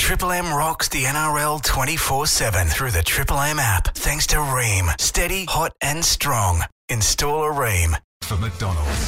Triple M rocks the NRL 24/7 through the Triple M app. Thanks to Ream. Steady, hot and strong. Install a Ream. For McDonald's.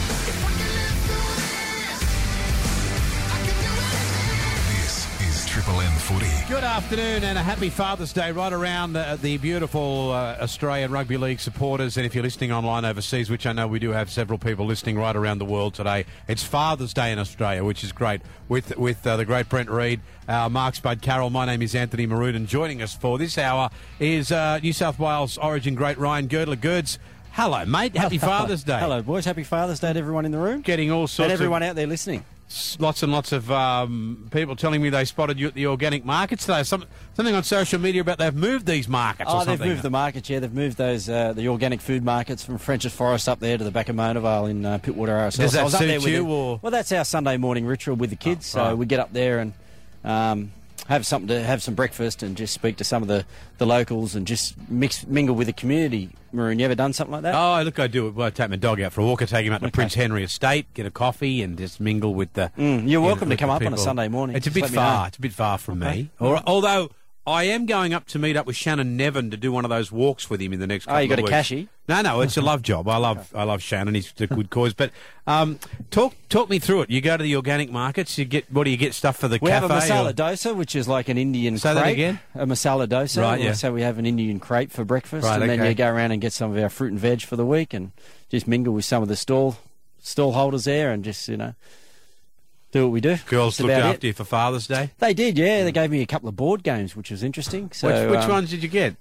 This is Triple M Footy. Good afternoon and a happy Father's Day right around the beautiful Australian Rugby League supporters. And if you're listening online overseas, which I know we do have several people listening right around the world today, it's Father's Day in Australia, which is great. With the great Brent Reid, Mark Spud Carroll, my name is Anthony Maroon, and joining us for this hour is New South Wales Origin great Ryan Girdler. Girds, hello, mate. Happy Father's Day. Hello, boys. Happy Father's Day to everyone in the room. Getting all sorts and everyone out there listening. Lots and lots of people telling me they spotted you at the organic markets today. Something on social media about they've moved these markets or something. They've moved the markets, yeah. They've moved those the organic food markets from French's Forest up there to the back of Monavale in Pittwater RSL. Does that I was up suit there with you? Or? Well, that's our Sunday morning ritual with the kids. Oh, right. So we get up there and have some breakfast and just speak to some of the locals and just mingle with the community. Maroon, you ever done something like that? Oh, look, I do it. Well, I take my dog out for a walk. I take him out to Prince Henry Estate, get a coffee, and just mingle with the. You're welcome to come up people. on a Sunday morning. It's a bit far. It's a bit far from me. Although I am going up to meet up with Shannon Nevin to do one of those walks with him in the next couple of weeks. Oh, you got a cashy? No, it's a love job. I love Shannon. He's a good cause. But talk me through it. You go to the organic markets. What do you get? Stuff for the we cafe? We have a masala dosa, which is like an Indian Say crepe. That again? A masala dosa. Right, yeah. So we have an Indian crepe for breakfast, right, and then you go around and get some of our fruit and veg for the week, and just mingle with some of the stall holders there, and just do what we do. Girls looked after you for Father's Day? They did, yeah. They gave me a couple of board games, which was interesting. So, which ones did you get?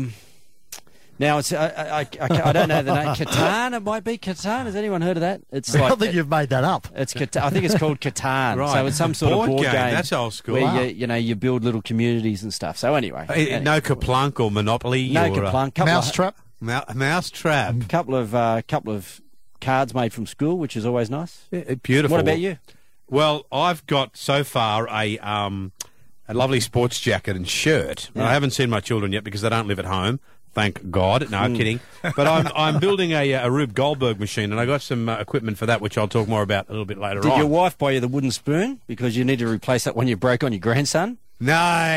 Now, it's I don't know the name. Catan, it might be Catan. Has anyone heard of that? I think you've made that up. I think it's called Catan. Right. So it's some sort of board game. That's old school. Where you build little communities and stuff. So anyway. No Kaplunk or Monopoly? No Kaplunk. Mousetrap? Mousetrap. Couple of cards made from school, which is always nice. Yeah, beautiful. What about you? Well, I've got so far a lovely sports jacket and shirt. Yeah. I haven't seen my children yet because they don't live at home. Thank God. No, I'm kidding. But I'm building a Rube Goldberg machine, and I got some equipment for that, which I'll talk more about a little bit later on. Did your wife buy you the wooden spoon because you need to replace that one you broke on your grandson? No,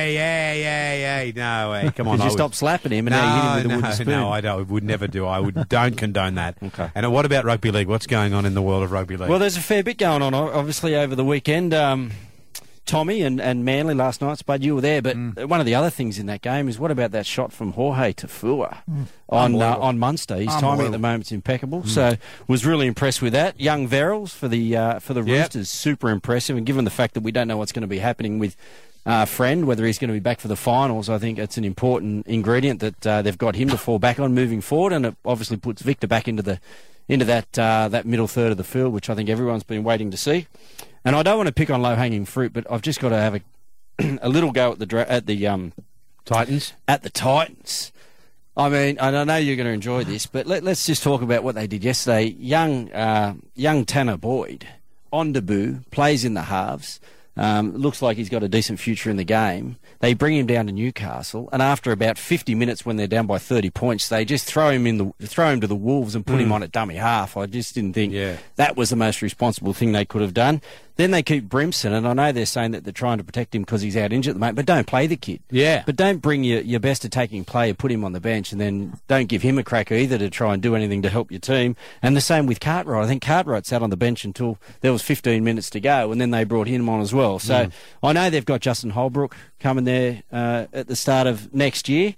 no, come on. Because you stopped slapping him and now you hit him with a wooden spoon. No, I don't. Would never do. Don't condone that. Okay. And what about rugby league? What's going on in the world of rugby league? Well, there's a fair bit going on, obviously, over the weekend. Tommy and Manly last night, Spud, you were there, but one of the other things in that game is what about that shot from Jorge Tafua on Munster? His timing at the moment's impeccable, so was really impressed with that. Young Verrills for the Roosters, super impressive, and given the fact that we don't know what's going to be happening with Friend, whether he's going to be back for the finals, I think it's an important ingredient that they've got him to fall back on moving forward, and it obviously puts Victor back into that middle third of the field, which I think everyone's been waiting to see. And I don't want to pick on low-hanging fruit, but I've just got to have a little go at the Titans. At the Titans. I mean, and I know you're going to enjoy this, but let's just talk about what they did yesterday. Young Tanner Boyd on debut, plays in the halves. Looks like he's got a decent future in the game. They bring him down to Newcastle, and after about 50 minutes, when they're down by 30 points, they just throw him to the Wolves and put him on at dummy half. I just didn't think that was the most responsible thing they could have done. Then they keep Brimson, and I know they're saying that they're trying to protect him because he's out injured at the moment, but don't play the kid. Yeah. But don't bring your best attacking player, put him on the bench, and then don't give him a crack either to try and do anything to help your team. And the same with Cartwright. I think Cartwright sat on the bench until there was 15 minutes to go, and then they brought him on as well. So I know they've got Justin Holbrook coming there at the start of next year.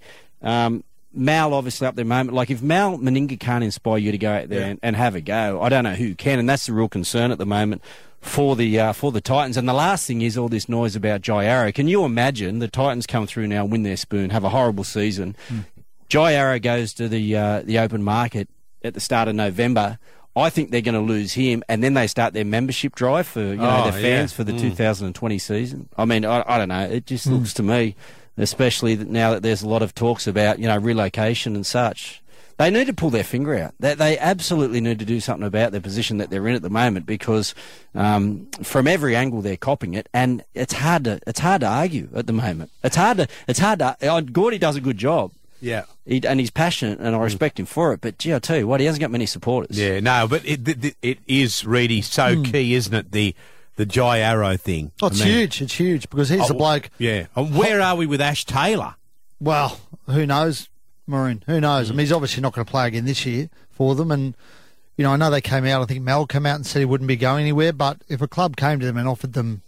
Mal obviously up there at the moment. Like, if Mal Meninga can't inspire you to go out there and have a go, I don't know who can, and that's the real concern at the moment for the Titans. And the last thing is all this noise about Jai Arrow. Can you imagine the Titans come through now, win their spoon, have a horrible season? Jai Arrow goes to the open market at the start of November. I think they're going to lose him, and then they start their membership drive for their fans for the 2020 season. I mean, I don't know. It just looks to me, especially now that there's a lot of talks about relocation and such. They need to pull their finger out. They absolutely need to do something about their position that they're in at the moment, because from every angle they're copping it, and it's hard to argue at the moment. It's hard to. Gordy does a good job. Yeah. And he's passionate, and I respect him for it. But, gee, I tell you what, he hasn't got many supporters. Yeah, no, but it is really so key, isn't it? The the Jai Arrow thing. Oh, it's huge. It's huge because he's the bloke. Yeah. Where are we with Ash Taylor? Well, who knows, Maroon? Who knows? I mean, he's obviously not going to play again this year for them. And, you know, I know they came out, I think Mel came out and said he wouldn't be going anywhere. But if a club came to them and offered them,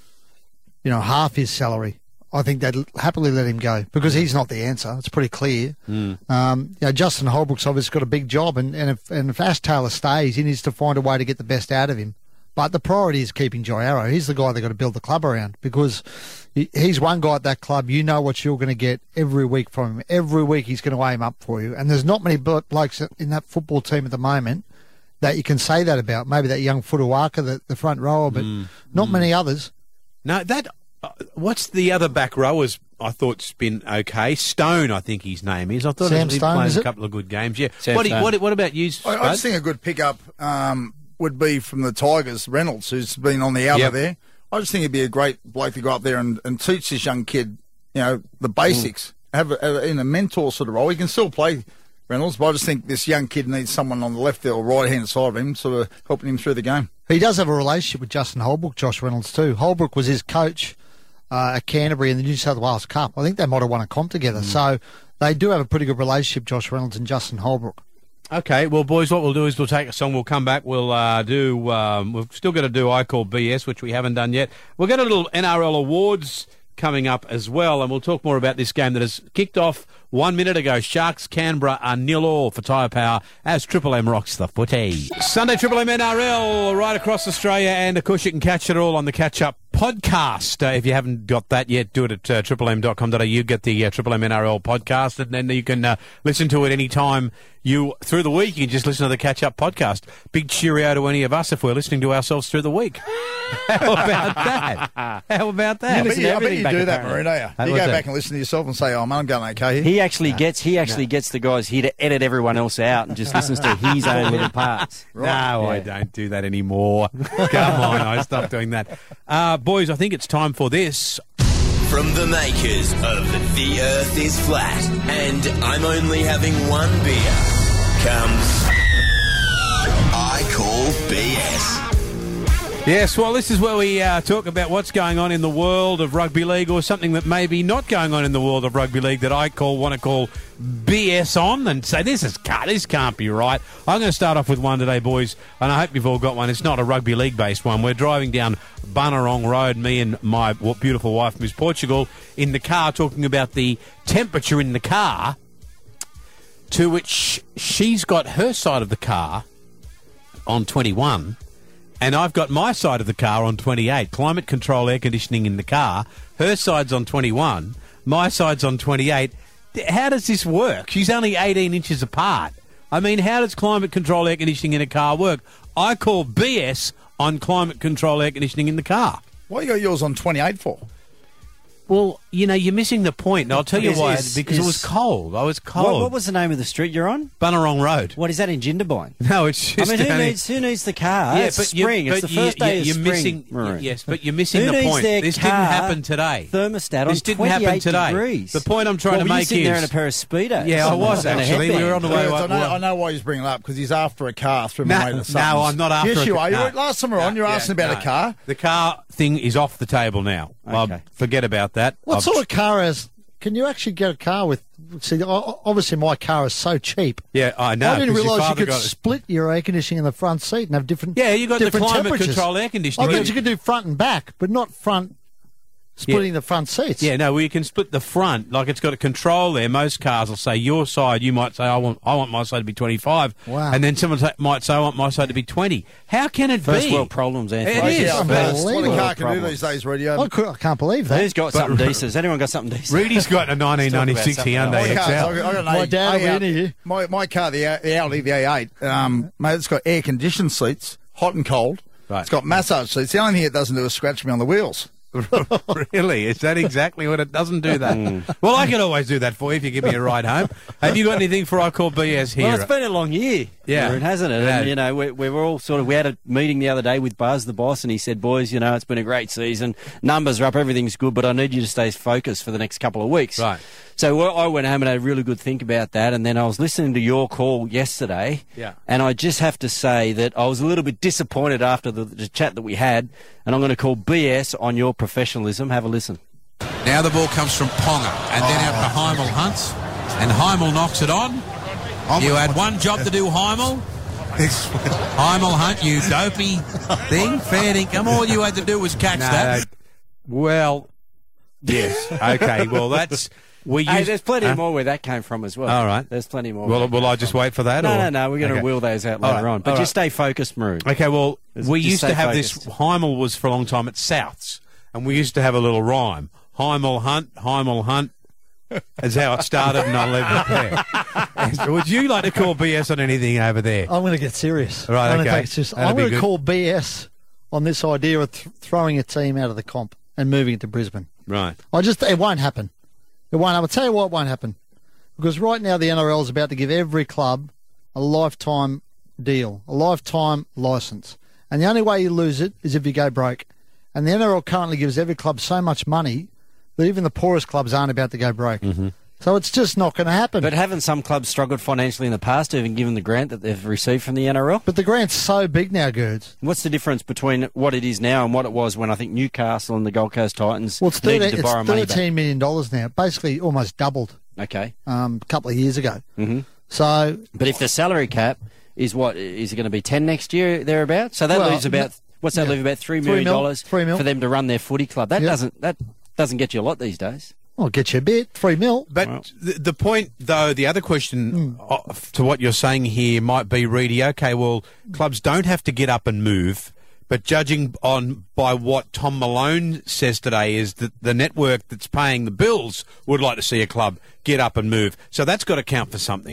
you know, half his salary, I think they'd happily let him go because he's not the answer. It's pretty clear. You know, Justin Holbrook's obviously got a big job, and if Ash Taylor stays, he needs to find a way to get the best out of him. But the priority is keeping Jai Arrow. He's the guy they've got to build the club around because he's one guy at that club. You know what you're going to get every week from him. Every week he's going to aim up for you. And there's not many blokes in that football team at the moment that you can say that about. Maybe that young Futuwaka, the front rower, but not many others. No, that... what's the other back rowers? I thought's been okay. Stone, I think his name is. I thought Sam he's Stone, played is a it? couple of good games. Yeah. Sam What Stone. about you, I Spud? just think a good pickup would be from the Tigers, Reynolds, who's been on the outer there. I just think he'd be a great bloke to go up there and teach this young kid, you know, the basics. Have in a mentor sort of role. He can still play, Reynolds, but I just think this young kid needs someone on the left or right-hand side of him sort of helping him through the game. He does have a relationship with Justin Holbrook, Josh Reynolds, too. Holbrook was his coach at Canterbury in the New South Wales Cup. I think they might have won a comp together. So they do have a pretty good relationship, Josh Reynolds and Justin Holbrook. Okay, well, boys, what we'll do is we'll take a song, we'll come back, we'll we've still got to do I Call BS, which we haven't done yet. We've got a little NRL awards coming up as well, and we'll talk more about this game that has kicked off 1 minute ago. Sharks Canberra are 0-0 for Tyre Power as Triple M rocks the footy. Sunday Triple M NRL right across Australia, and of course you can catch it all on the Catch Up podcast. If you haven't got that yet, do it at triplem.com.au. Get the Triple M NRL podcast, and then you can listen to it anytime through the week. You can just listen to the Catch Up podcast. Big cheerio to any of us if we're listening to ourselves through the week. How about that? How about that? I bet you do that, Maroon, don't you? You what's go that? back and listen to yourself and say, oh, man, I'm going okay here. He actually gets the guys here to edit everyone else out and just listens to his own little parts. No, I don't do that anymore. Come on, I stopped doing that. Boys, I think it's time for this. From the makers of The Earth is Flat and I'm only having one beer comes I Call BS. Yes, well, this is where we talk about what's going on in the world of rugby league, or something that may be not going on in the world of rugby league that I want to call BS on, and say this can't be right. I'm going to start off with one today, boys, and I hope you've all got one. It's not a rugby league based one. We're driving down Bunurong Road, me and my beautiful wife, Miss Portugal, in the car, talking about the temperature in the car, to which she's got her side of the car on 21. And I've got my side of the car on 28. Climate control air conditioning in the car. Her side's on 21. My side's on 28. How does this work? She's only 18 inches apart. I mean, how does climate control air conditioning in a car work? I call BS on climate control air conditioning in the car. Why you got yours on 28 for? Well, you know, you're missing the point. And I'll tell you why. Because it was cold. I was cold. What was the name of the street you're on? Bunurong Road. What is that in Jindabyne? No, it's just... I mean, who needs the car? Yeah, it's but spring. It's the first day of spring. Yes, but you're missing Who the needs point. their This didn't car happen today. Thermostat on This didn't happen 28 today. degrees. The point I'm trying to Were you make sitting there in a is... pair of Speedos? Yeah, I was And a actually. We were on the way... I know why he's bringing it up, because he's after a car through my way to Suttons. No, I'm not after Yes, you a are. car. Last time we were on, you were asking about a car. The car thing is off the table now. Okay. Forget about that. What sort of car can you actually get a car with? See, obviously my car is so cheap. Yeah, I know. I didn't 'cause your realise you father could got it. split your air conditioning in the front seat and have different. Yeah, you got the different climate temperatures. control air conditioning. I bet you could do front and back, but not front. Splitting the front seats. Yeah, no, well, you can split the front. Like, it's got a control there. Most cars will say your side. You might say, I want my side to be 25. Wow. And then someone might say, I want my side to be 20. How can it First be? world problems, Anthony. It is. Yeah, that's what a Unbelievable car can do these days, Rudy. I can't believe that. Who's got something decent? Has anyone got something decent? Rudy's got a 1996 something Hyundai else. XL. My dad will be in here. My car, the Audi, the A8, mate, it's got air-conditioned seats, hot and cold. Right. It's got massage seats. The only thing it doesn't do is scratch me on the wheels. Really? Is that exactly what it doesn't do that? Well, I can always do that for you if you give me a ride home. Have you got anything for I Call BS here? Well, it's been a long year, Maroon, hasn't it? Yeah. And, you know, we were all we had a meeting the other day with Buzz, the boss, and he said, boys, you know, it's been a great season. Numbers are up, everything's good, but I need you to stay focused for the next couple of weeks. Right. So I went home and had a really good think about that, and then I was listening to your call yesterday, and I just have to say that I was a little bit disappointed after the chat that we had, and I'm going to call BS on your professionalism. Have a listen. Now the ball comes from Ponga, and then out to Heimel Hunt, and Heimel knocks it on. You had one job to do, Heimel. Heimel Hunt, you dopey thing, fair income. All you had to do was catch that. Well, yes. Okay, well, that's... there's plenty more where that came from as well. All right. There's plenty more. Well, will I just wait for that? No. We're going to wheel those out later on. But just stay focused, Maroon. Okay, well, we Just used to stay have focused. this... Heimel was for a long time at Souths, and we used to have a little rhyme. Heimel Hunt. Is how it started, and I'll leave it there. Would you like to call BS on anything over there? I'm going to get serious. Right, I'm okay. gonna take it serious. That'll I'm be going to good. call BS on this idea of throwing a team out of the comp and moving it to Brisbane. Right. It won't happen. It won't. I'll tell you why it won't happen. Because right now the NRL is about to give every club a lifetime deal, a lifetime licence. And the only way you lose it is if you go broke. And the NRL currently gives every club so much money that even the poorest clubs aren't about to go broke. Mm-hmm. So it's just not going to happen. But haven't some clubs struggled financially in the past, even given the grant that they've received from the NRL? But the grant's so big now, Gerds. What's the difference between what it is now and what it was when I think Newcastle and the Gold Coast Titans Well, it's needed to borrow money back? $13 million now, basically almost doubled Okay. a couple of years ago. Mm-hmm. So, But if the salary cap is what, is it going to be 10 next year, thereabouts? So that Well, leaves about, what's that yeah. leave about $3 $3 million mil. for them to run their footy club? That Yeah. doesn't get you a lot these days. I'll get you a bit, $3 million. But the point, though, the other question to what you're saying here might be, Reedy, okay, well, clubs don't have to get up and move, but judging by what Tom Malone says today is that the network that's paying the bills would like to see a club get up and move. So that's got to count for something.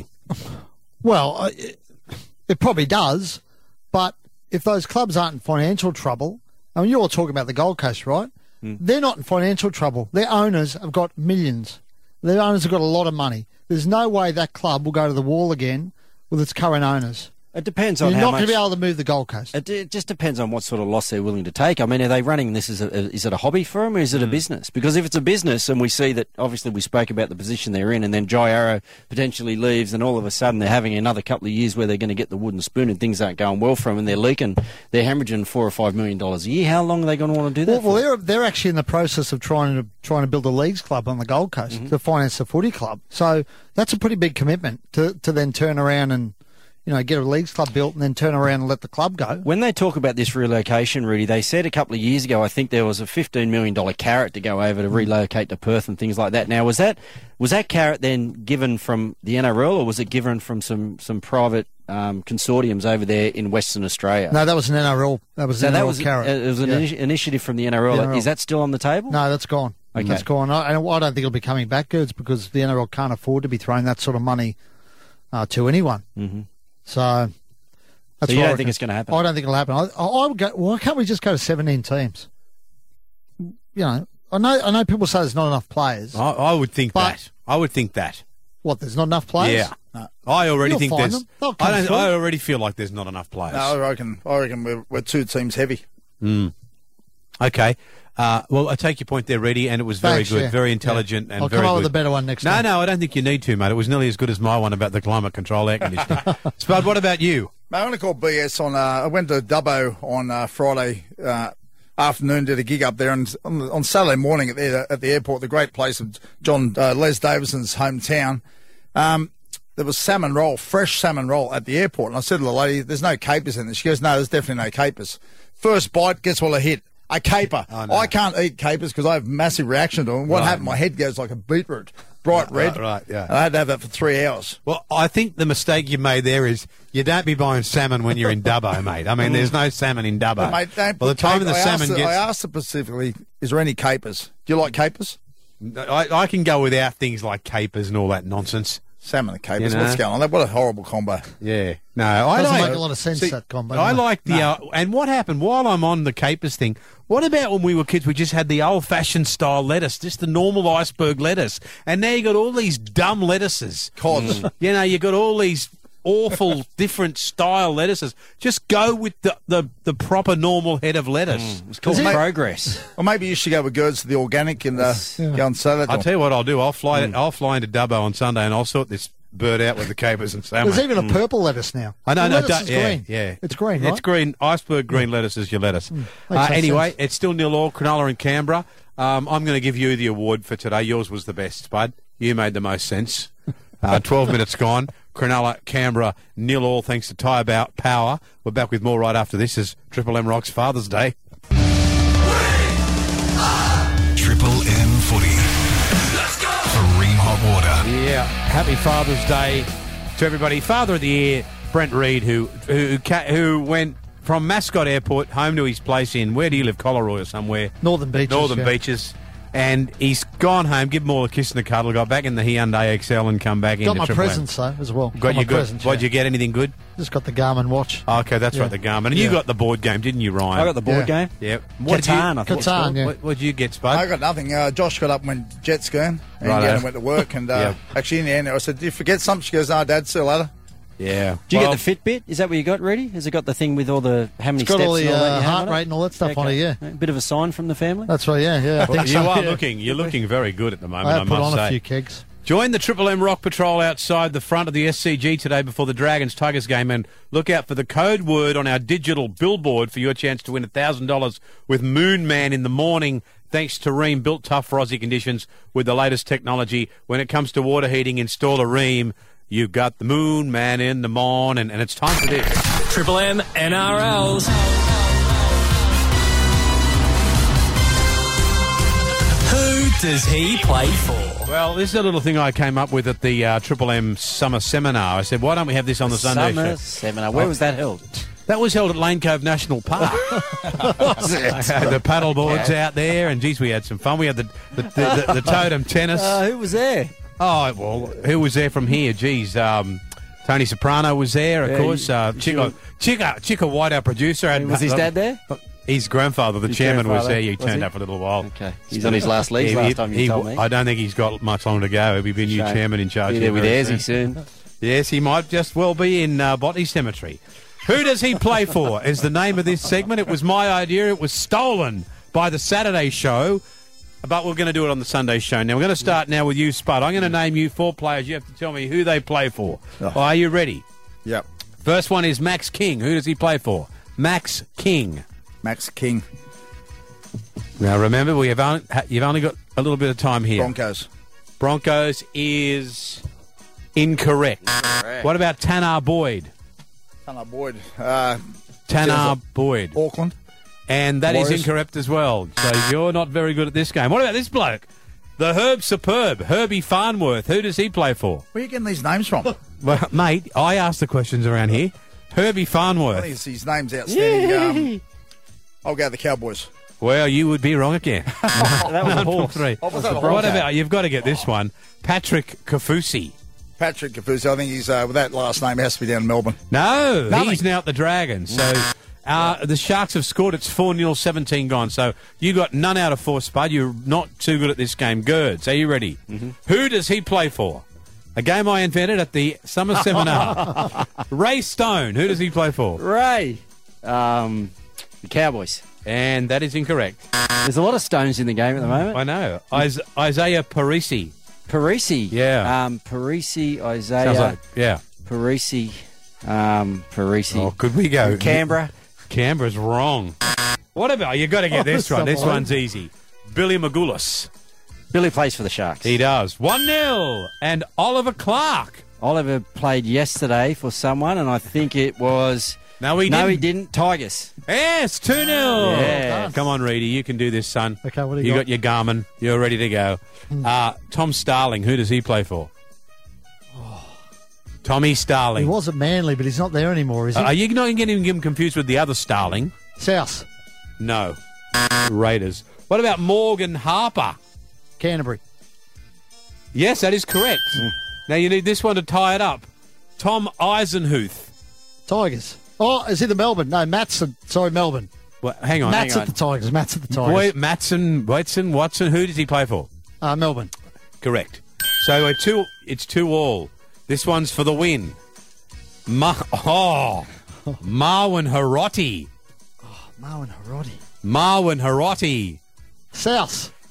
Well, it probably does, but if those clubs aren't in financial trouble, I mean, you're all talking about the Gold Coast, right? They're not in financial trouble. Their owners have got millions. Their owners have got a lot of money. There's no way that club will go to the wall again with its current owners. It depends on You're how not much... going to be able to move the Gold Coast. It just depends on what sort of loss they're willing to take. I mean, are they running this as is it a hobby for them or is it a business? Because if it's a business and we see that, obviously we spoke about the position they're in and then Jai Arrow potentially leaves and all of a sudden they're having another couple of years where they're going to get the wooden spoon and things aren't going well for them and they're hemorrhaging $4 or $5 million a year, how long are they going to want to do that for? Well, they're actually in the process of trying to build a leagues club on the Gold Coast to finance the footy club. So that's a pretty big commitment to then turn around and get a leagues club built and then turn around and let the club go. When they talk about this relocation, Rudy, they said a couple of years ago, I think there was a $15 million carrot to go over to relocate to Perth and things like that. Now, was that carrot then given from the NRL or was it given from some private consortiums over there in Western Australia? No, that was an NRL. That was an NRL carrot. It was an initiative from the NRL. The NRL. Is that still on the table? No, that's gone. Okay. That's gone. I don't think it'll be coming back, Gerds, because the NRL can't afford to be throwing that sort of money to anyone. Mm-hmm. So... That's So you what I don't think reckon. it's going to happen? I don't think it'll happen. I would go. Why can't we just go to 17 teams? I know people say there's not enough players. I would think But- that. I would think that. What? There's not enough players? Yeah. No. I already You'll think find there's. them. They'll come through. I already feel like there's not enough players. No, I reckon we're two teams heavy. Okay. Well, I take your point there, Reedy, and it was very Thanks, good, yeah. very intelligent, and I'll very come up good. with a better one next time. No, I don't think you need to, mate. It was nearly as good as my one about the climate control air conditioning. Spud, what about you? Mate, I'm going to call BS on. I went to Dubbo on Friday afternoon, did a gig up there, and on Saturday morning at the airport, the great place of John Les Davison's hometown, there was salmon roll, fresh salmon roll at the airport. And I said to the lady, "There's no capers in this." She goes, "No, there's definitely no capers." First bite, guess what I hit? A caper. Oh, no. I can't eat capers because I have massive reaction to them. What happened? My head goes like a beetroot, bright red. Right, yeah. And I had to have that for 3 hours. Well, I think the mistake you made there is you don't be buying salmon when you're in Dubbo, mate. I mean, there's no salmon in Dubbo. But, mate, don't By the put time caper- the salmon I gets... asked her specifically, is there any capers? Do you like capers? I can go without things like capers and all that nonsense. Sam and the Capers. You know? What's going on? What a horrible combo. Yeah. No, I Doesn't like make a lot of sense, that combo. I no. like the and what happened while I'm on the capers thing. What about when we were kids? We just had the old-fashioned style lettuce, just the normal iceberg lettuce, and now you got all these dumb lettuces. Cods. You know, you got all these awful different style lettuces. Just go with the proper normal head of lettuce. It's called progress. Or maybe you should go with Gerds to the organic and go and say that. I'll tell you what I'll do. I'll fly into Dubbo on Sunday and I'll sort this bird out with the capers and salmon. There's even a purple lettuce now. I know, The no, lettuce is green. yeah. It's green, right? It's green. Iceberg green lettuce is your lettuce. Makes no Anyway, sense. it's still 0-0, Cronulla and Canberra. I'm going to give you the award for today. Yours was the best, Spud. You made the most sense. 12 minutes gone. Cronulla, Canberra, 0-0 thanks to Tyre Power. We're back with more right after this as Triple M rocks Father's Day. Triple M footy. Let's go! For Ream Hot Water. Yeah, happy Father's Day to everybody. Father of the Year, Brent Reid, who went from Mascot Airport home to his place in, where do you live, Collaroy or somewhere? Northern Beaches. Beaches. And he's gone home, give them all a kiss and a cuddle, got back in the Hyundai XL and come back Got into my Triple M. presents, though, as well. Got my your good. presents, What'd yeah. you get? Anything good? Just got the Garmin watch. Oh, okay, that's Yeah. right, the Garmin. And you Yeah. got the board game, didn't you, Ryan? I got the board game. Yeah. Catan, I thought. Catan, yeah. What'd you get, Spud? I got nothing. Josh got up and went jet skiing and Righto. went to work. And Yeah. actually, in the end, I said, "Did you forget something?" She goes, "No, Dad, see you later." Yeah. Do you Well, get the Fitbit? Is that what you got ready? Has it got the thing with all the how many It's got steps all the and all that you have heart on rate and all that stuff on it, yeah. A bit of a sign from the family? That's right, yeah. I think you so, are yeah. you're looking very good at the moment, I I have put must on say. a few kegs. Join the Triple M Rock Patrol outside the front of the SCG today before the Dragons-Tigers game, and look out for the code word on our digital billboard for your chance to win $1,000 with Moon Man in the morning, thanks to Rheem, built tough for Aussie conditions with the latest technology. When it comes to water heating, install a Rheem. You've got the Moon Man in the morning, and it's time for this. Triple M NRLs. Who does he play for? Well, this is a little thing I came up with at the Triple M Summer Seminar. I said, why don't we have this on the Sunday Summer show? seminar. Where was that held? That was held at Lane Cove National Park. The paddle boards out there, and geez, we had some fun. We had the totem tennis. Who was there? Oh, well, who was there from here? Geez, Tony Soprano was there, of course. Chica White, our producer. Was his dad there? His grandfather, the His chairman, was grandfather, there. He was turned he? up for a little while. Okay. He's on his last legs last time you told me. I don't think he's got much longer to go. He'll be new Shame. chairman in charge. Be there with very Ayresy soon. Yes, he might just well be in Botany Cemetery. Who does he play for is the name of this segment. It was my idea. It was stolen by the Saturday show, but we're going to do it on the Sunday show. Now, we're going to start now with you, Spud. I'm going to name you 4 players. You have to tell me who they play for. Are you ready? Yep. First one is Max King. Who does he play for? Max King. Max King. Now, remember, you've only got a little bit of time here. Broncos. Broncos is incorrect. What about Tanner Boyd? Tanner Boyd. Tanner Boyd. Auckland. And that is Warriors. incorrect as well. So you're not very good at this game. What about this bloke? The Herb Superb, Herbie Farnworth. Who does he play for? Where are you getting these names from? Well, mate, I asked the questions around here. Herbie I Farnworth. think his name's outstanding. I'll go the Cowboys. Well, you would be wrong again. That was a horse. 3. Oh, was that a What horse? about, you've got to get this one, Patrick Kafusi. Patrick Kafusi. I think he's with that last name. He has to be down in Melbourne. No, Nothing. he's now at the Dragons. So the Sharks have scored. It's 4-0, 17 gone. So you got none out of 4, Spud. You're not too good at this game. Gerds, are you ready? Mm-hmm. Who does he play for? A game I invented at the Summer Seminar. Ray Stone. Who does he play for? Ray. The Cowboys. And that is incorrect. There's a lot of stones in the game at the moment. I know. Isaiah Parisi. Parisi. Yeah. Parisi, Isaiah. Sounds like, yeah. Parisi. Parisi. Oh, could we go? Canberra. Canberra's wrong. What about, you got to get this one. This someone. one's easy. Billy Magoulas. Billy plays for the Sharks. He does. 1-0. And Oliver Clark. Oliver played yesterday for someone, and I think it was... No, he No, didn't. he didn't. Tigers. Yes, 2-0. Yeah. Come on, Reedy, you can do this, son. Okay, what do you You got? got your Garmin. You're ready to go. Tom Starling, who does he play for? Tommy He Starling. was at Manly, but he's not there anymore, is he? Are you not getting him confused with the other Starling? South. No. Raiders. What about Morgan Harper? Canterbury. Yes, that is correct. Now you need this one to tie it up. Tom Eisenhuth. Tigers. Oh, is he the Melbourne? No, Melbourne. Well, hang on. Matt's at the Tigers. Watson. Who does he play for? Melbourne. Correct. So it's 2-2. This one's for the win. Marwan Hiroti. Marwan Hiroti. South. Why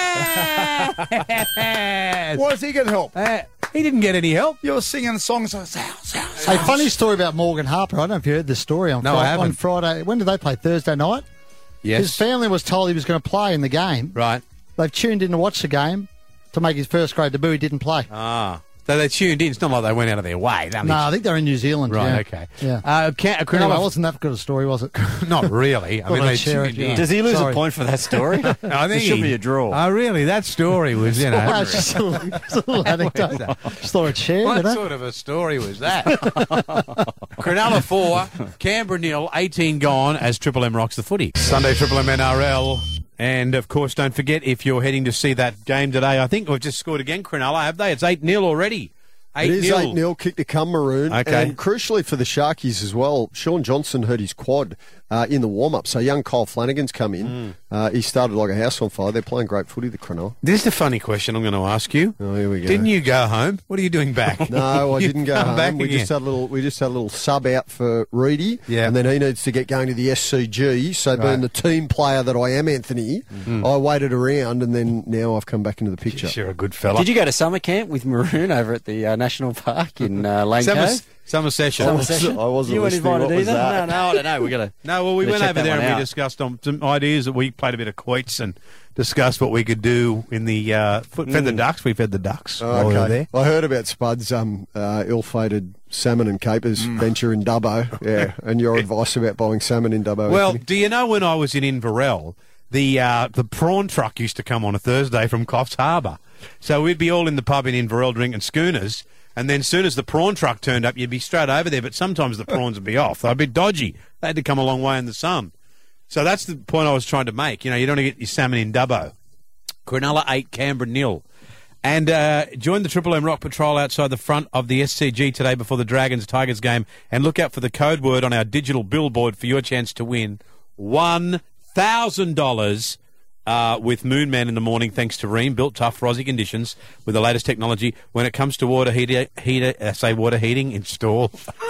Yeah. does he get help? He didn't get any help. You're singing songs like Hey, funny story about Morgan Harper. I don't know if you heard this story on Friday. When did they play? Thursday night? Yes. His family was told he was going to play in the game. Right. They've tuned in to watch the game to make his first grade debut. He didn't play. Ah. So they tuned in. It's not like they went out of their way. No, I think they're in New Zealand. Right, yeah. okay. Yeah. Cronulla wasn't that good a story, was it? Not really. I mean, they tuned in. Does he lose a point for that story? I think it should be a draw. Oh, really? That story was, you know. It's just a little anecdote. Just thought I'd share. What sort of a story was that? Cronulla 4, Canberra 0, 18 gone as Triple M rocks the footy. Sunday Triple M NRL. And, of course, don't forget, if you're heading to see that game today, I think we've just scored again, Cronulla, have they? It's 8-0 already. 8-0. It is 8-0, kick to come, Maroon. Okay. And crucially for the Sharkies as well, Sean Johnson hurt his quad in the warm-up. So young Kyle Flanagan's come in. He started like a house on fire. They're playing great footy, the Cronulla. This is a funny question I'm going to ask you. Oh, here we go. Didn't you go home? What are you doing back? No, I didn't go home. Back We again. just had a little sub out for Reedy. Yeah. And then he needs to get going to the SCG. So being the team player that I am, Anthony, I waited around and then now I've come back into the picture. You're a good fella. Did you go to summer camp with Maroon over at the National Park in Lane Cove? Summer session. I wasn't You weren't listening. invited What was either? that? No, I don't know. We got to. No, well, we went check over that there one and we out. discussed on some ideas that we played a bit of quotes and discussed what we could do in the fed the ducks. We fed the ducks while we were there. I heard about Spud's ill-fated salmon and capers venture in Dubbo. Yeah, and your advice about buying salmon in Dubbo. Well, Anthony? do you know when I was in Inverell, the prawn truck used to come on a Thursday from Coffs Harbour. So we'd be all in the pub in Inverell drinking schooners, and then as soon as the prawn truck turned up, you'd be straight over there, but sometimes the prawns would be off. They'd be dodgy. They had to come a long way in the sun. So that's the point I was trying to make. You know, you don't want to get your salmon in Dubbo. Cronulla 8, Canberra 0. And join the Triple M Rock Patrol outside the front of the SCG today before the Dragons-Tigers game, and look out for the code word on our digital billboard for your chance to win $1,000 with Moon Man in the morning, thanks to Ream, built tough for Aussie conditions with the latest technology. When it comes to water heating, install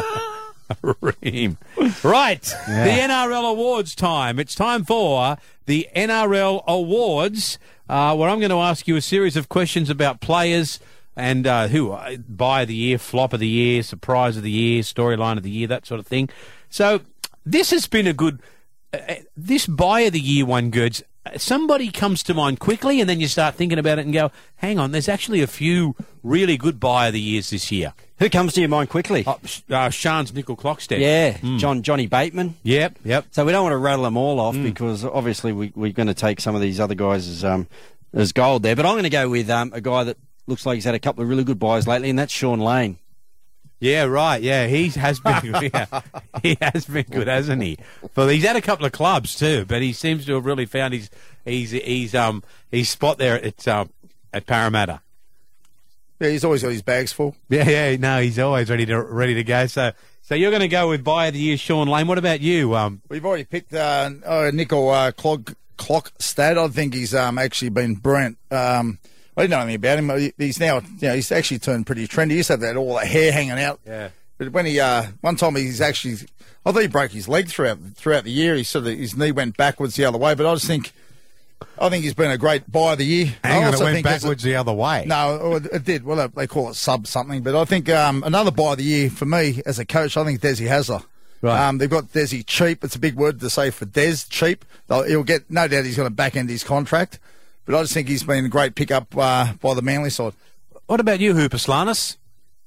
Ream. Right, the NRL Awards time. It's time for the NRL Awards, where I'm going to ask you a series of questions about players and who buy of the year, flop of the year, surprise of the year, storyline of the year, that sort of thing. So this has been a good... this buy of the year one, Gerds, somebody comes to mind quickly and then you start thinking about it and go, hang on, there's actually a few really good buy of the years this year. Who comes to your mind quickly? Sean's Nickel Clockstead. Yeah, Johnny Bateman. Yep. So we don't want to rattle them all off because obviously we're going to take some of these other guys as gold there. But I'm going to go with a guy that looks like he's had a couple of really good buys lately, and that's Sean Lane. Yeah, right. Yeah, he has been. He has been good, hasn't he? But he's had a couple of clubs too, but he seems to have really found his spot there at Parramatta. Yeah, he's always got his bags full. Yeah. No, he's always ready to go. So you're going to go with buy of the year, Sean Lane. What about you? We've already picked Nickel Clockstead. I think he's actually been brilliant. I didn't know anything about him. He's now, he's actually turned pretty trendy. He used to have that all the hair hanging out. Yeah. But when he, one time he's actually, I thought he broke his leg throughout the year. He sort of, his knee went backwards the other way. But I think he's been a great buy of the year. Hang on, it went backwards the other way. No, it did. Well, they call it sub something. But I think another buy of the year for me as a coach, I think Desi Hasler. Right. They've got Desi cheap. It's a big word to say for Des, cheap. He'll get, no doubt he's going to back end his contract. But I just think he's been a great pickup by the Manly side. What about you, Hooper Slanis?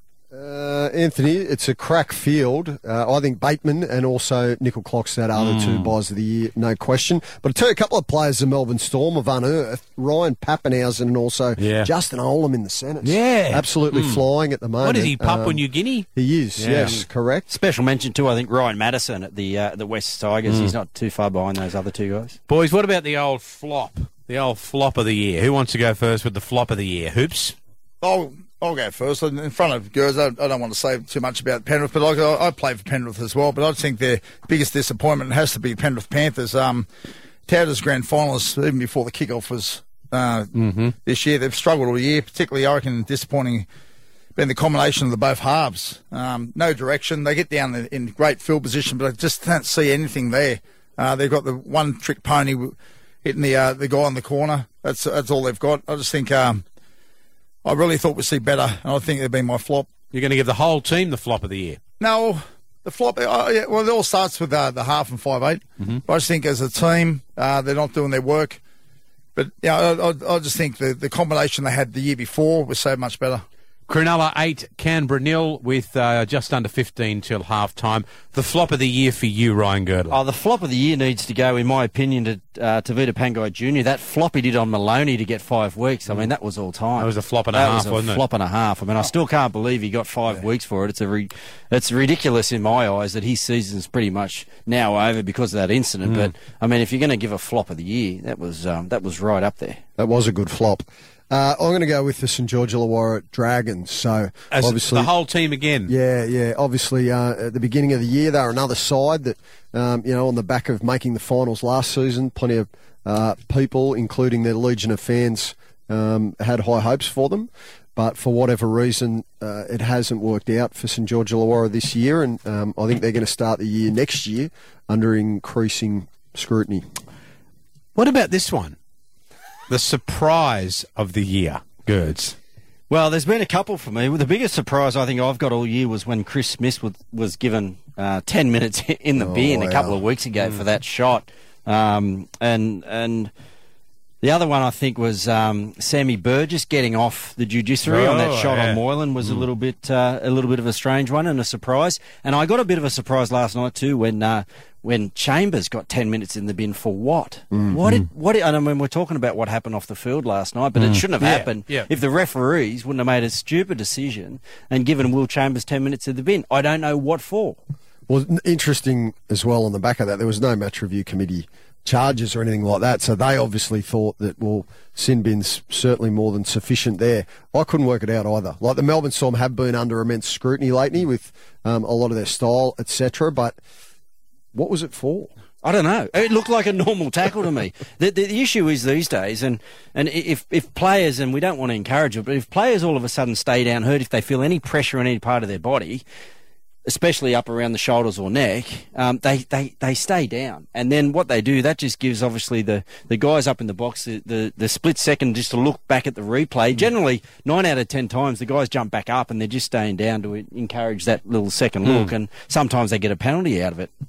Anthony, it's a crack field. I think Bateman and also Nickel Clockstead are the two buys of the year, no question. But I'll tell you a couple of players the Melbourne Storm have unearthed. Ryan Pappenhausen and also Justin Olam in the centres. Yeah. Absolutely flying at the moment. What is he, Papua New Guinea? He is, yes, correct. Special mention too, I think, Ryan Madison at the West Tigers. He's not too far behind those other two guys. Boys, what about the old flop? The old flop of the year. Who wants to go first with the flop of the year? Hoops? Oh, I'll go first. In front of Gers, I don't want to say too much about Penrith, but I played for Penrith as well. But I think their biggest disappointment has to be Penrith Panthers. Towers grand finalists, even before the kickoff was this year. They've struggled all year, particularly, I reckon, disappointing been the combination of the both halves. No direction. They get down in great field position, but I just can't see anything there. They've got the one-trick pony hitting the guy in the corner. That's all they've got. I just think I really thought we'd see better, and I think it'd be my flop. You're going to give the whole team the flop of the year? No, the flop. Well, it all starts with the half and 5'8". But I just think as a team, they're not doing their work. But I just think the combination they had the year before was so much better. Cronulla 8, Canberra 0 with just under 15 till half-time. The flop of the year for you, Ryan Girdler? Oh, the flop of the year needs to go, in my opinion, to Tavita Pangai Jr. That flop he did on Maloney to get 5 weeks, I mean, that was all time. That was a flop and a half, wasn't it? That was a flop and a half. I mean, I still can't believe he got 5 weeks for it. It's ridiculous in my eyes that his season's pretty much now over because of that incident. But, I mean, if you're going to give a flop of the year, that was right up there. That was a good flop. I'm going to go with the St George Illawarra Dragons. So obviously the whole team again. Yeah. Obviously, at the beginning of the year, they were another side that, on the back of making the finals last season, plenty of people, including their legion of fans, had high hopes for them. But for whatever reason, it hasn't worked out for St George Illawarra this year, and I think they're going to start the year next year under increasing scrutiny. What about this one? The surprise of the year, Gerds. Well, there's been a couple for me. The biggest surprise I think I've got all year was when Chris Smith was given 10 minutes in the bin a couple of weeks ago for that shot. And the other one I think was Sammy Burgess getting off the judiciary on that shot on Moylan was a little bit of a strange one and a surprise. And I got a bit of a surprise last night too when Chambers got 10 minutes in the bin for what? I mean, we're talking about what happened off the field last night, but it shouldn't have happened if the referees wouldn't have made a stupid decision and given Will Chambers 10 minutes in the bin. I don't know what for. Well, interesting as well on the back of that, there was no match review committee charges or anything like that, so they obviously thought that, well, sin bin's certainly more than sufficient there. I couldn't work it out either. Like, the Melbourne Storm have been under immense scrutiny lately with a lot of their style, etc., but what was it for? I don't know. It looked like a normal tackle to me. The issue is these days, and if players, and we don't want to encourage it, but if players all of a sudden stay down hurt, if they feel any pressure in any part of their body, especially up around the shoulders or neck, they stay down. And then what they do, that just gives obviously the guys up in the box the split second just to look back at the replay. Generally, 9 out of 10 times, the guys jump back up and they're just staying down to encourage that little second look. And sometimes they get a penalty out of it.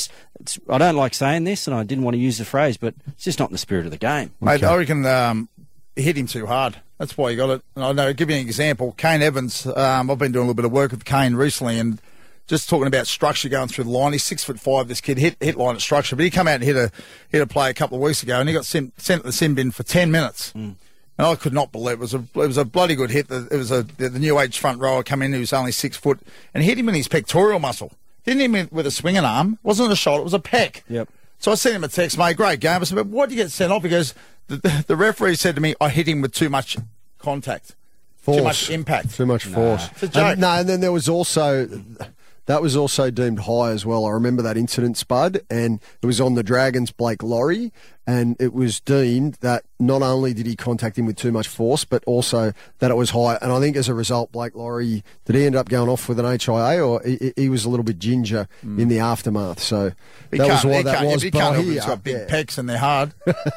I don't like saying this, and I didn't want to use the phrase, but it's just not in the spirit of the game. Mate, I reckon hit him too hard. That's why you got it. And I know, give you an example. Kane Evans, I've been doing a little bit of work with Kane recently, and just talking about structure going through the line. He's 6'5", this kid, hit line at structure, but he come out and hit a play a couple of weeks ago, and he got sent to the sin bin for 10 minutes. And I could not believe it. It was a bloody good hit. It was the new age front rower come in who was only 6 foot and hit him in his pectoral muscle. Didn't hit him with a swinging arm. Wasn't a shot. It was a peck. Yep. So I sent him a text, mate, great game. I said, but why did you get sent off? He goes, the referee said to me, I hit him with too much contact. Force. Too much impact. Too much force. It's a joke. And then there was also... That was also deemed high as well. I remember that incident, Spud, and it was on the Dragons' Blake Laurie, and it was deemed that not only did he contact him with too much force, but also that it was high. And I think as a result, Blake Laurie, did he end up going off with an HIA, or he was a little bit ginger in the aftermath? So that was why that was. He's got big pecs and they're hard.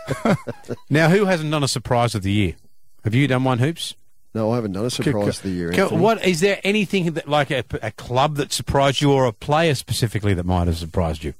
Now, who hasn't done a surprise of the year? Have you done one, Hoops? No, I haven't done a surprise of the year. What is there anything that, like a club that surprised you, or a player specifically that might have surprised you?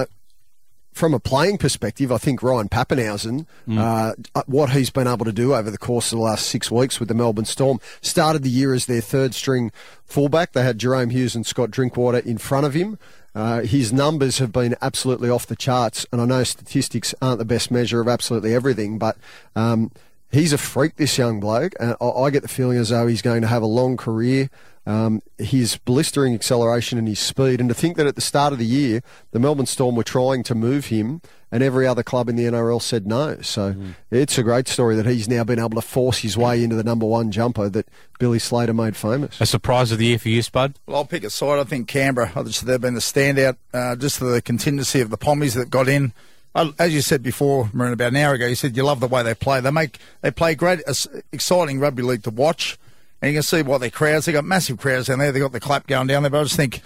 From a playing perspective, I think Ryan Pappenhausen, what he's been able to do over the course of the last 6 weeks with the Melbourne Storm, started the year as their third string fullback. They had Jerome Hughes and Scott Drinkwater in front of him. His numbers have been absolutely off the charts, and I know statistics aren't the best measure of absolutely everything, but he's a freak, this young bloke. I get the feeling as though he's going to have a long career his blistering acceleration and his speed. And to think that at the start of the year, the Melbourne Storm were trying to move him and every other club in the NRL said no. So it's a great story that he's now been able to force his way into the number one jumper that Billy Slater made famous. A surprise of the year for you, Spud? Well, I'll pick a side. I think Canberra. They've been the standout, just for the contingency of the Pommies that got in. As you said before, Maroon, about an hour ago, you said you love the way they play. They play great, exciting rugby league to watch. And you can see what their crowds. They got massive crowds down there. They got the clap going down there. But I just think,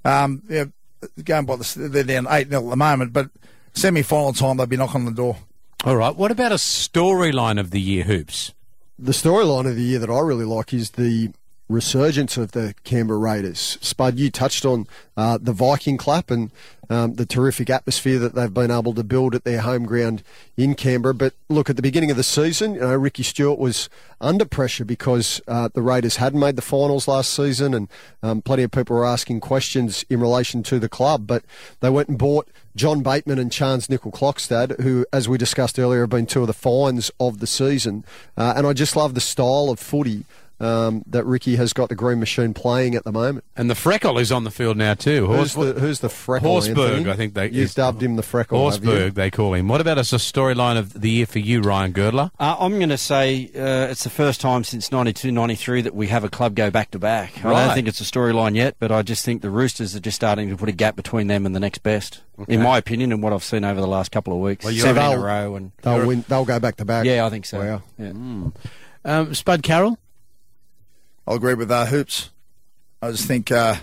going by they're down 8-0 at the moment. But semi-final time, they'll be knocking on the door. All right. What about a storyline of the year, Hoops? The storyline of the year that I really like is the resurgence of the Canberra Raiders. Spud, you touched on the Viking clap and the terrific atmosphere that they've been able to build at their home ground in Canberra. But look, at the beginning of the season, Ricky Stewart was under pressure because the Raiders hadn't made the finals last season, and plenty of people were asking questions in relation to the club. But they went and bought John Bateman and Chance Nickel-Klokstad, who, as we discussed earlier, have been two of the finds of the season. And I just love the style of footy that Ricky has got the Green Machine playing at the moment. And the Freckle is on the field now too. Who's the Freckle? Horsburgh, I think you've dubbed him the Freckle. Horsburgh, they call him. What about a storyline of the year for you, Ryan Girdler? I'm going to say it's the first time since 92-93 that we have a club go back-to-back. Right. I don't think it's a storyline yet, but I just think the Roosters are just starting to put a gap between them and the next best, in my opinion, and what I've seen over the last couple of weeks. Well, 7 in a row. And they'll win. They'll go back-to-back. Yeah, I think so. Wow. Yeah. Spud Carroll? I'll agree with Hoops. I just think the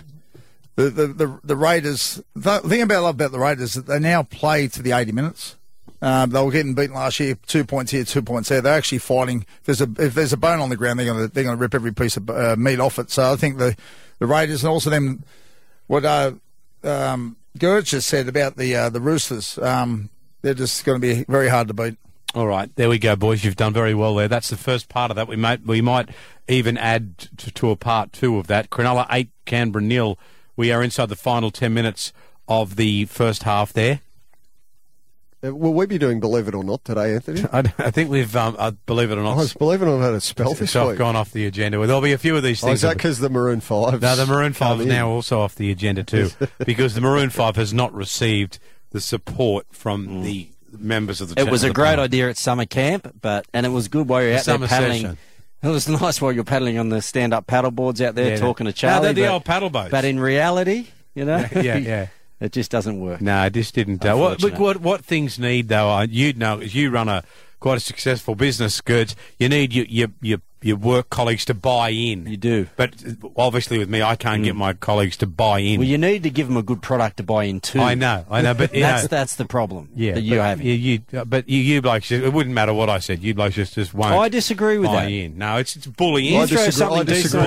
Raiders. The thing I love about the Raiders is that they now play to the 80 minutes. They were getting beaten last year, 2 points here, 2 points there. They're actually fighting. If there's a bone on the ground, they're going to rip every piece of meat off it. So I think the Raiders and also them. What Gertz just said about the Roosters. They're just going to be very hard to beat. All right, there we go, boys. You've done very well there. That's the first part of that. We might even add to a part two of that. Cronulla 8, Canberra 0. We are inside the final 10 minutes of the first half there. Will we be doing Believe It or Not today, Anthony? I think we've, Believe It or Not. Believe It or Not how to spell this week. Gone off the agenda. Well, there'll be a few of these things. Is that because the Maroon 5? No, the Maroon 5 is now also off the agenda too, because the Maroon 5 has not received the support from the members of the It was a great idea at summer camp, and it was good while you're out there paddling. Session. It was nice while you're paddling on the stand-up paddle boards out there talking to Charlie. No, they're the old paddle boats. But in reality, yeah. It just doesn't work. No, it just didn't. What things need, though, you'd know, as you run quite a successful business, Gertz, you need your work colleagues to buy in. You do. But obviously with me, I can't get my colleagues to buy in. Well, you need to give them a good product to buy into. I know. But that's the problem that you have. But you blokes, it wouldn't matter what I said. You blokes just won't. I disagree with buy that. In. No, it's bullying. I disagree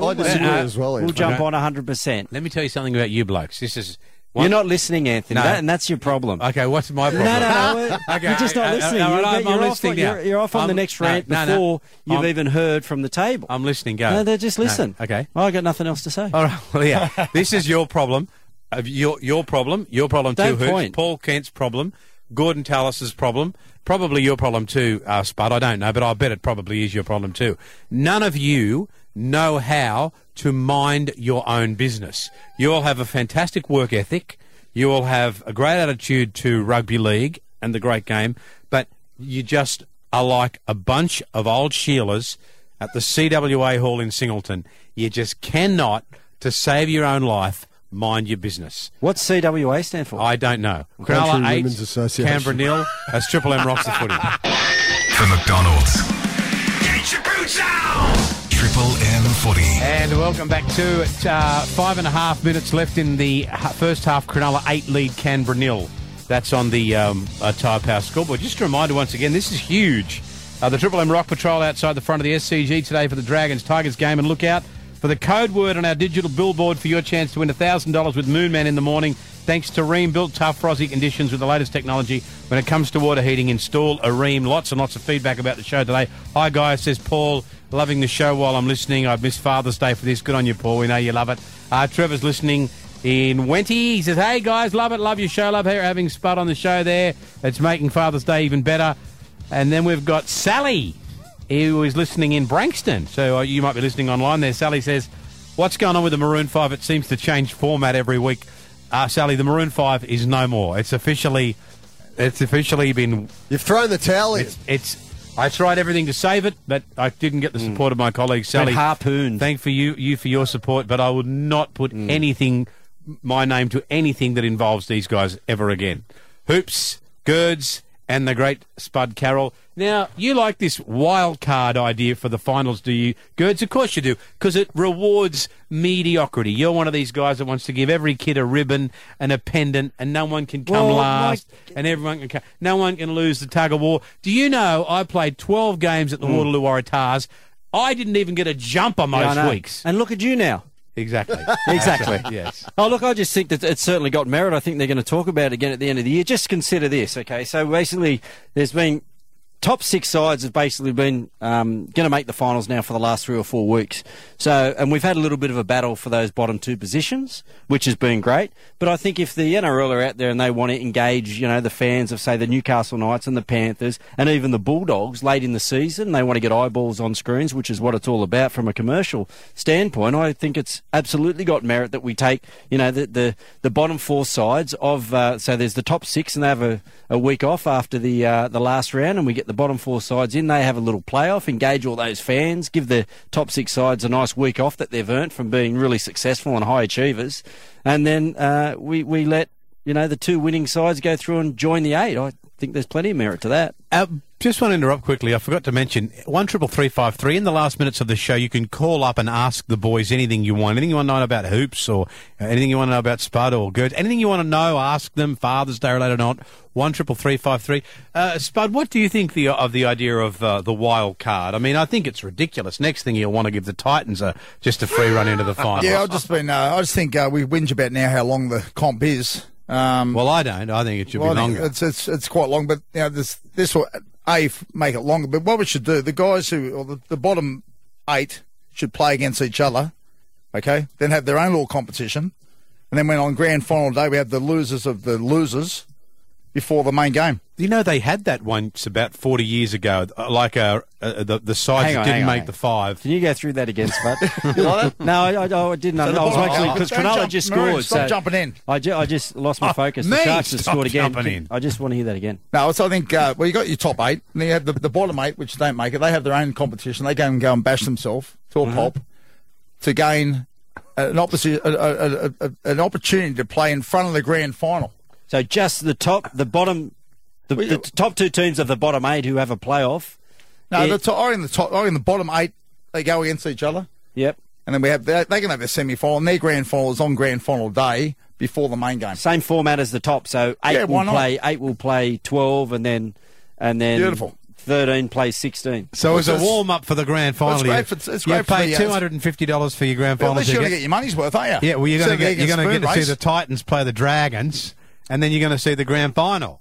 as well. We'll jump on 100%. Let me tell you something about you blokes. This is... You're not listening, Anthony, and that's your problem. Okay, what's my problem? No. Okay, you're just not listening. You're off on the next rant before you've even heard from the table. I'm listening, go. No, just listen. No. Okay. I got nothing else to say. All right, well, yeah. This is your problem. Your problem too, Hoops. Paul Kent's problem. Gordon Tallis's problem. Probably your problem too, Spud. I don't know, but I bet it probably is your problem too. None of you know how to mind your own business. You all have a fantastic work ethic. You all have a great attitude to rugby league and the great game, but you just are like a bunch of old Sheilas at the CWA Hall in Singleton. You just cannot, to save your own life, mind your business. What's CWA stand for? I don't know. Cronulla 8, Canberra 0, as Triple M rocks the footy. For McDonald's. Get your boots out! Triple M Footy. And welcome back to it. 5.5 minutes left in the first half. Cronulla 8 lead, Canberra 0. That's on the Tyre Power scoreboard. Just a reminder once again, this is huge. The Triple M Rock Patrol outside the front of the SCG today for the Dragons-Tigers game. And look out for the code word on our digital billboard for your chance to win $1,000 with Moonman in the morning. Thanks to Rheem, built tough for Aussie conditions with the latest technology when it comes to water heating. Install a Rheem. Lots and lots of feedback about the show today. Hi, guys, says Paul. Loving the show while I'm listening. I've missed Father's Day for this. Good on you, Paul. We know you love it. Trevor's listening in Wenty. He says, hey, guys, love it. Love your show. Love having Spud on the show there. It's making Father's Day even better. And then we've got Sally, who is listening in Branxton. So you might be listening online there. Sally says, What's going on with the Maroon 5? It seems to change format every week. Sally, the Maroon 5 is no more. It's officially been... You've thrown the towel in. I tried everything to save it, but I didn't get the support of my colleague Sally. Harpooned. Thank for you for your support, but I would not put my name to anything that involves these guys ever again. Hoops, Girds, and the great Spud Carroll. Now, you like this wild card idea for the finals, do you, Girds? Of course you do, because it rewards mediocrity. You're one of these guys that wants to give every kid a ribbon and a pendant, and no one can come last, and everyone can come. No one can lose the tug of war. Do you know I played 12 games at the Waterloo Waratahs? I didn't even get a jumper most weeks. And look at you now. Exactly. Exactly. Yes. Oh, look, I just think that it's certainly got merit. I think they're going to talk about it again at the end of the year. Just consider this, okay? So basically, there's been top 6 sides have basically been going to make the finals now for the last 3 or 4 weeks. So, and we've had a little bit of a battle for those bottom 2 positions, which has been great. But I think if the NRL are out there and they want to engage, the fans of, say, the Newcastle Knights and the Panthers and even the Bulldogs late in the season, they want to get eyeballs on screens, which is what it's all about from a commercial standpoint. I think it's absolutely got merit that we take, the bottom 4 sides of, so there's the top 6 and they have a week off after the last round, and we get the bottom 4 sides in. They have a little playoff, engage all those fans, give the top 6 sides a nice week off that they've earned from being really successful and high achievers, and then we let the 2 winning sides go through and join the 8. I think there's plenty of merit to that. Just want to interrupt quickly. I forgot to mention 133353. In the last minutes of the show, you can call up and ask the boys anything you want. Anything you want to know about hoops, or anything you want to know about Spud or Girds. Anything you want to know, ask them. Father's Day related or not. 133353. Spud, what do you think of the idea of the wild card? I mean, I think it's ridiculous. Next thing you'll want to give the Titans just a free run into the finals. Yeah, I just think we whinge about now how long the comp is. Well, I don't. I think it should be longer. It's quite long, but this will make it longer. But what we should do, the guys the bottom 8 should play against each other, okay? Then have their own little competition, and then when on grand final day we have the losers of the losers before the main game. They had that once about 40 years ago, like the sides that didn't make the 5. Can you go through that again, Spud? You like that? No, I didn't. I was actually, because Cronulla just scored. Stop jumping in. I just lost my focus. The Sharks have scored again. I just want to hear that again. No, so I think, you got your top 8, and then you have the bottom 8, which don't make it. They have their own competition. They go and bash themselves to a pulp to gain an opportunity to play in front of the grand final. So just the top 2 teams of the bottom 8 who have a playoff. No, I reckon the bottom 8, they go against each other. Yep. And then they can have their semi-final, and their grand final is on grand final day before the main game. Same format as the top. So 8 will play 12, and then beautiful. 13 plays 16. So as a warm-up for the grand final, it's great you pay $250 for your grand final. At least you're going to get your money's worth, aren't you? Yeah, well, you're going to get to see the Titans play the Dragons, and then you're going to see the grand final.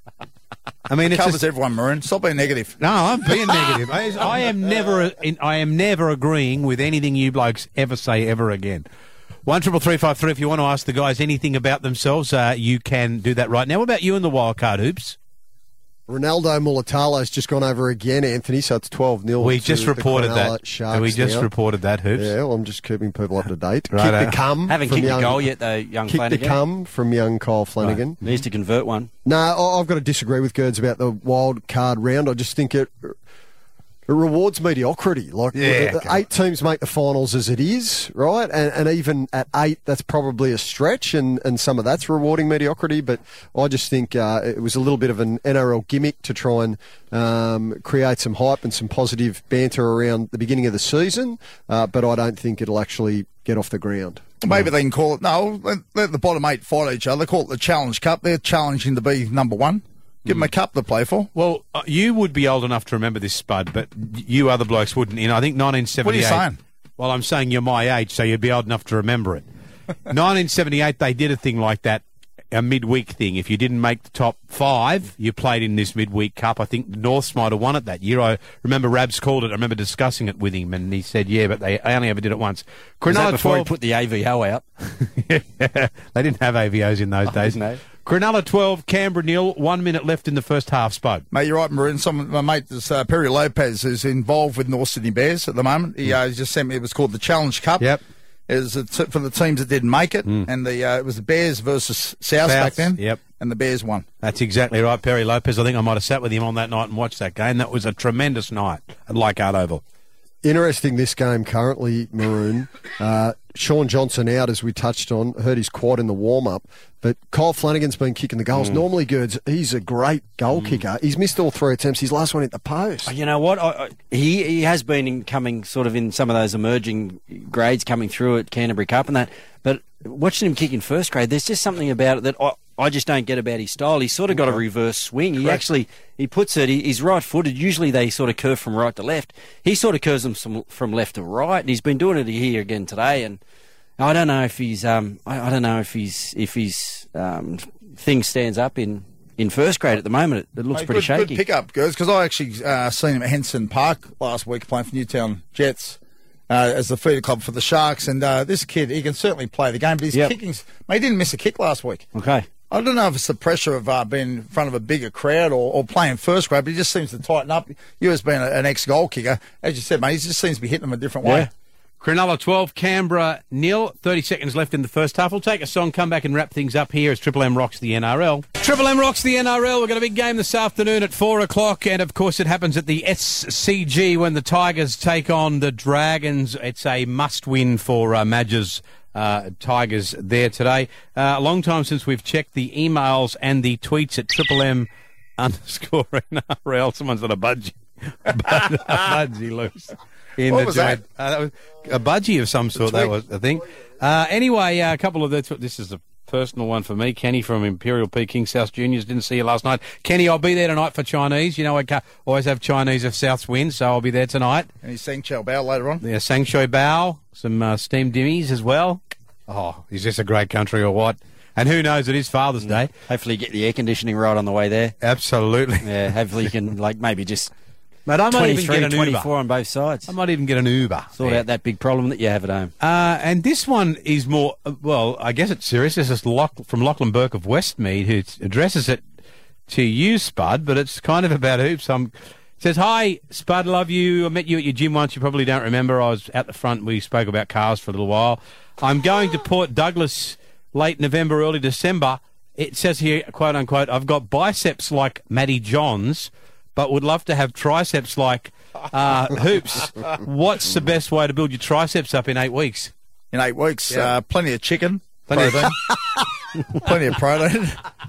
I mean, it covers everyone, Maroon. Stop being negative. No, I'm being negative. I am never agreeing with anything you blokes ever say ever again. 133353. If you want to ask the guys anything about themselves, you can do that right now. What about you in the wildcard hoops? Ronaldo Mulatalo's just gone over again, Anthony, so it's 12-0. We just reported that. Reported that, Hoops. Yeah, well, I'm just keeping people up to date. Right, Kick the cum. Haven't kicked a goal yet, though, young Flanagan. Kick the cum from young Kyle Flanagan. Right. Needs to convert one. No, I've got to disagree with Girds about the wild card round. I just think it rewards mediocrity. Like 8 teams make the finals as it is, right? And even at 8, that's probably a stretch, and some of that's rewarding mediocrity. But I just think it was a little bit of an NRL gimmick to try and create some hype and some positive banter around the beginning of the season. But I don't think it'll actually get off the ground. Maybe they can call it, let the bottom 8 fight each other, call it the Challenge Cup. They're challenging to be number 1. Give them a cup to play for. Well, you would be old enough to remember this, Spud, but you other blokes wouldn't. I think 1978... What are you saying? Well, I'm saying you're my age, so you'd be old enough to remember it. 1978, they did a thing like that, a midweek thing. If you didn't make the top 5, you played in this midweek cup. I think the Norths might have won it that year. I remember Rabs called it. I remember discussing it with him, and he said, yeah, but they only ever did it once. Was that before he put the AVO out? They didn't have AVOs in those days. No. Cronulla 12, Canberra 0, 1 minute left in the first half, Spud. Mate, you're right, Maroon. My mate, Perry Lopez, is involved with North Sydney Bears at the moment. He just sent me, it was called the Challenge Cup. Yep. is for the teams that didn't make it, and it was the Bears versus South back then. Yep. And the Bears won. That's exactly right, Perry Lopez. I think I might have sat with him on that night and watched that game. That was a tremendous night at Leichhardt Oval. Interesting, this game currently, Maroon. Sean Johnson out, as we touched on. Heard his quad in the warm-up. But Kyle Flanagan's been kicking the goals. Normally, Gerds, he's a great goal kicker. He's missed all 3 attempts. His last one hit the post. You know what? He has been coming sort of in some of those emerging grades coming through at Canterbury Cup and that. But watching him kick in first grade, there's just something about it that I just don't get about his style. He's sort of got a reverse swing. He puts it, he's right-footed. Usually they sort of curve from right to left. He sort of curves them from left to right, and he's been doing it here again today. And I don't know if he's, if his thing stands up in first grade at the moment. It looks pretty shaky. Good pick-up, girls, because I actually seen him at Henson Park last week playing for Newtown Jets. As the feeder club for the Sharks, and this kid, he can certainly play the game, but his kicking's... Mate, he didn't miss a kick last week. Okay. I don't know if it's the pressure of being in front of a bigger crowd or playing first grade, but he just seems to tighten up. You as being an ex-goal kicker, as you said, mate, he just seems to be hitting them a different way. Cronulla 12, Canberra 0. 30 seconds left in the first half. We'll take a song, come back and wrap things up here as Triple M rocks the NRL. Triple M rocks the NRL. We've got a big game this afternoon at 4 o'clock, and of course it happens at the SCG when the Tigers take on the Dragons. It's a must-win for Madge's Tigers there today. A long time since we've checked the emails and the tweets at Triple M _NRL. Someone's got a budgie. A budgie loose. What was that? That was a budgie of some sort, that was, I think. Anyway, a couple of this is a personal one for me. Kenny from Imperial Peking South Juniors. Didn't see you last night. Kenny, I'll be there tonight for Chinese. You know, I always have Chinese if Souths win, so I'll be there tonight. And he's Sang Chao Bao later on. Yeah, Sang Chao Bao. Some steamed dimmies as well. Oh, is this a great country or what? And who knows, it is Father's Day. Hopefully you get the air conditioning right on the way there. Absolutely. Yeah, hopefully you can, maybe just... Mate, I might even get an 24 Uber. On both sides. I might even get an Uber. Sort out that big problem that you have at home. And this one is more, well, I guess it's serious. This is from Lachlan Burke of Westmead, who addresses it to you, Spud, but it's kind of about hoops. Says, hi, Spud, love you. I met you at your gym once. You probably don't remember. I was out the front. We spoke about cars for a little while. I'm going to Port Douglas late November, early December. It says here, quote unquote, I've got biceps like Matty Johns, but would love to have triceps like Hoops. What's the best way to build your triceps up in 8 weeks? In 8 weeks, plenty of chicken, protein, plenty of protein.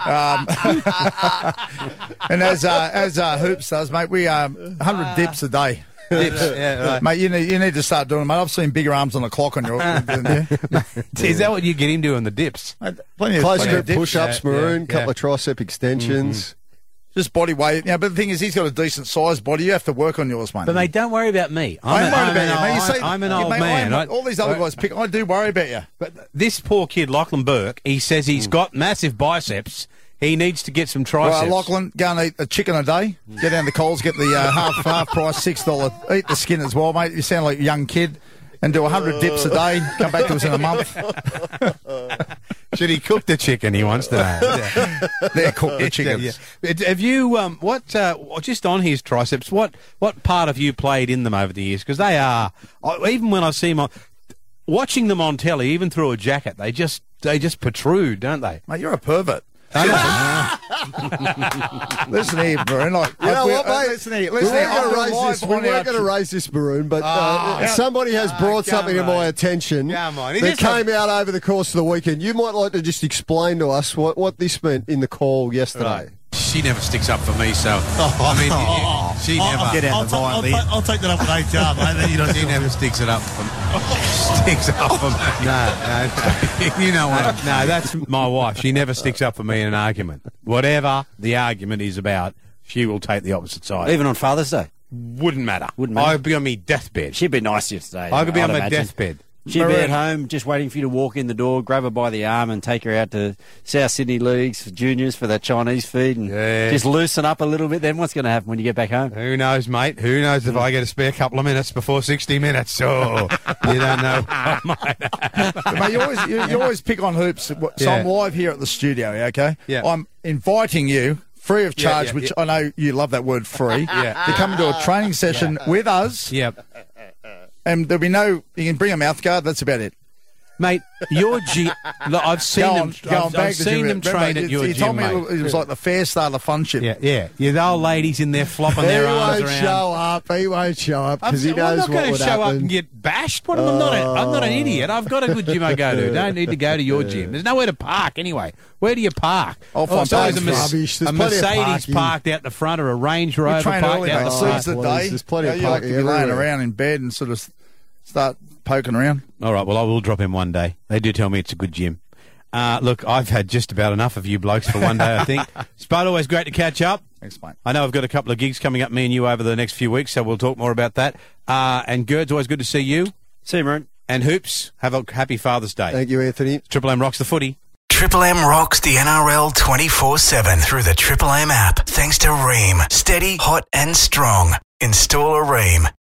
And as Hoops does, mate, we 100 dips a day. Dips. Yeah, right. Mate, you need to start doing them, mate. I've seen bigger arms on the clock on your... Is that what you get him doing, the dips? Mate, Close grip dips. push-ups, Maroon, couple of tricep extensions. Just body weight. But the thing is, he's got a decent sized body. You have to work on yours, mate. But, mate, don't worry about me. I'm an old man. All these other guys pick. I do worry about you. But this poor kid, Lachlan Burke, he says he's got massive biceps. He needs to get some triceps. Right, Lachlan, go and eat a chicken a day. Get down to Coles, get the half price $6. Eat the skin as well, mate. You sound like a young kid. And do 100 dips a day. Come back to us in a month. Should he cook the chicken? He wants to know. They're cooked the chickens. Have you just on his triceps? What part have you played in them over the years? Because they are, even when I see them watching them on telly, even through a jacket, they just protrude, don't they? Mate, you're a pervert. Listen here, Maroon. Like, you know what, mate? Listen here. We weren't going to raise this, Maroon, but somebody has brought something to my attention that came out over the course of the weekend. You might like to just explain to us what this meant in the call yesterday. Right. She never sticks up for me, so I mean, she never. Get out the I'll take that up with HR, mate. She never sticks it up for me. Sticks up for me. No. You know what? No, that's my wife. She never sticks up for me in an argument. Whatever the argument is about, she will take the opposite side. Even on Father's Day? Wouldn't matter. I'd be on my deathbed. She'd be nice to you today. I could be on my deathbed. She'd be at home just waiting for you to walk in the door, grab her by the arm and take her out to South Sydney Leagues for juniors for that Chinese feed and just loosen up a little bit. Then what's going to happen when you get back home? Who knows, mate? Who knows if I get a spare couple of minutes before 60 minutes? Oh, you don't know. Mate, you always pick on Hoops. So I'm live here at the studio, okay? Yeah. I'm inviting you, free of charge, which I know you love that word free, to come into a training session with us. Yep. And there'll be you can bring a mouth guard, that's about it. Mate, your gym. Look, I've seen them. I've seen them train at your you gym, told me mate. it was like the fair start of funship. Yeah. The old ladies in there flopping their arms around. He won't show up because he knows I'm not what going would to show up happen. and get bashed. I'm not an idiot. I've got a good gym I go to. Don't need to go to your gym. There's nowhere to park anyway. Where do you park? I'll find suppose rubbish. There's a plenty of Mercedes parking. parked out the front or a Range Rover You train parked early, out mate. the Suits front. the day. There's plenty of you like to parking be laying everywhere. around in bed and sort of start poking around. All right, well, I will drop him one day. They do tell me it's a good gym. Look, I've had just about enough of you blokes for one day, I think. Spud, always great to catch up. Thanks, mate. I know I've got a couple of gigs coming up, me and you, over the next few weeks, so we'll talk more about that. And Gerd's, always good to see you. See you, Maroon. And Hoops, have a happy Father's Day. Thank you, Anthony. Triple M rocks the footy. Triple M rocks the NRL 24/7 through the Triple M app. Thanks to Ream. Steady, hot and strong. Install a Ream.